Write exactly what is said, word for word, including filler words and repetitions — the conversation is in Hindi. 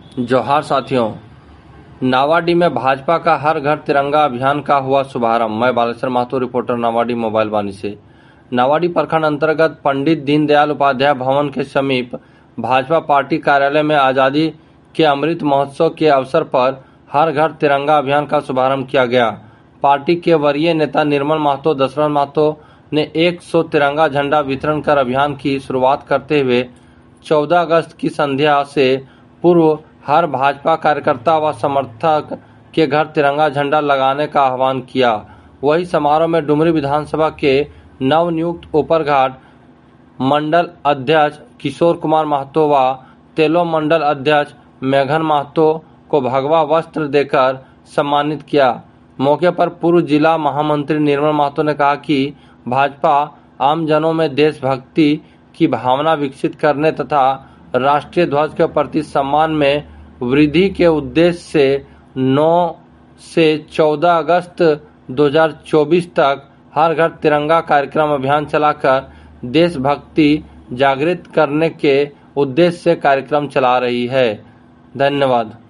जोहार साथियों, नावाडी में भाजपा का हर घर तिरंगा अभियान का हुआ शुभारंभ। मैं बालेश्वर महतो, रिपोर्टर नावाडी मोबाइल वाणी से। नावाडी प्रखंड अंतर्गत पंडित दीनदयाल उपाध्याय भवन के समीप भाजपा पार्टी कार्यालय में आजादी के अमृत महोत्सव के अवसर पर हर घर तिरंगा अभियान का शुभारंभ किया गया। पार्टी के वरीय नेता निर्मल महतो दशरथ महतो ने एक सौ तिरंगा झंडा वितरण कर अभियान की शुरुआत करते हुए चौदह अगस्त की संध्या से पूर्व हर भाजपा कार्यकर्ता व समर्थक के घर तिरंगा झंडा लगाने का आह्वान किया। वही समारोह में डुमरी विधानसभा के नवनियुक्त उपरघाट मंडल अध्यक्ष किशोर कुमार महतो व तेलो मंडल अध्यक्ष मेघन महतो को भगवा वस्त्र देकर सम्मानित किया। मौके पर पूर्व जिला महामंत्री निर्मल महतो ने कहा कि भाजपा आमजनों में देशभक्ति की भावना विकसित करने तथा राष्ट्रीय ध्वज के प्रति सम्मान में वृद्धि के उद्देश्य से नौ से चौदह अगस्त दो हज़ार चौबीस तक हर घर तिरंगा कार्यक्रम अभियान चलाकर देशभक्ति जागृत करने के उद्देश्य से कार्यक्रम चला रही है। धन्यवाद।